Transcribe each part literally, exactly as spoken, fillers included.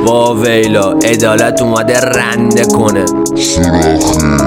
با ویلا عدالت اومده رنده کنه سوراخی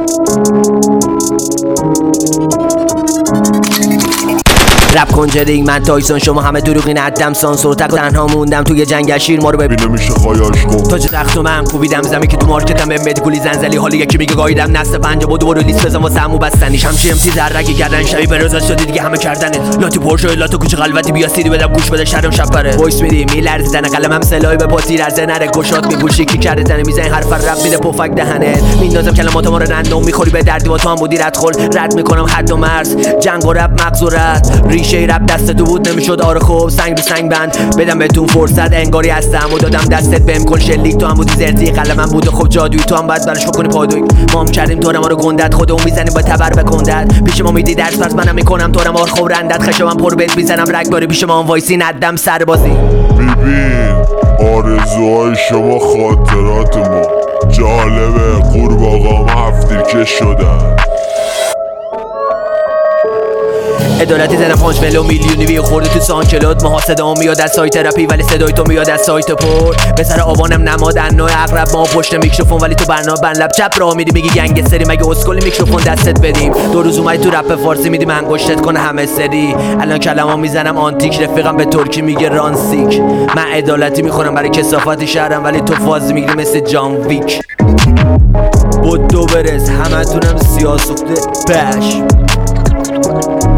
رپ کنجرینگ من تایسون، شما همه دروغین عدم سانسور، تک تنها موندم توی جنگل شیر ما رو ببین نمیشه خایاش کن. تاج تخت و من کوبیدم زمین که تو مارکتم به مدیکولی زنزلی، حالی یکی میگه گاییدم نسل پنجا بود و لیست بزن واسه عمو بستنیش، همچی امتی زرگی کردن شبی به رضا شدی دیگه همه کردنت، لاتی پرشو لاتو کوچه قلبتی بیا سیدی بدم گوش بده شرم شب پره وایس میدی میلرزیدن قلمم سلای به پاتی رزه نره گشاد میپوشی کی کرده تنه میزنی حرف رپ میده پفک دهنت، میندازم کلمات ما رو رندوم میخوری به دردی با تو هم بودی ردخل رد میکنم حد و مرز جنگ و رپ مغز و رد ریشه رپ دست تو بود نمیشد آره خوب سنگ رو سنگ بند بدم بهتون فرصت انگاری هستم و دادم دستت بهم کن شلیک تو هم بودی زرتی قلمم بود و خب جادویی تو هم باید براش بکنی پادوی ما هم کردیم تو ما رو گندت خودمون میزنیم با تبر بکندت پیش ما میدی درس پس منم میکنم تو رو مار خورندت خشمم پر بهت میزنم رگباری پیش ما هم وایسی ندم سربازی ببین آرزوهای شما خاطرات ما جالبه قورباغه‌ام هفتیر که شدن عدالتی زدم پانچ ملو میلیونی وی خورده تو سانکلات ماها صدام میاد از سایت رپی ولی صدای تو میاد از سایت پر به سر آبانم نمادن نوع اغرب ما پشت میکروفون ولی تو برنامه بن لب چپ راه میری میگی گنگ سری مگه اسکلی میکروفون دستت بدیم دو روز اومدی تو رپ فارسی میدی من انگشتت کنه همه سری الان کلمه میزنم آنتیک رفیقم به ترکی میگه رانسیک من عدالتی میخورم برای کثافت شهرم ولی تو فاز میگیری مثل جان ویک بود دو برس همتونم سیاه سوخته پش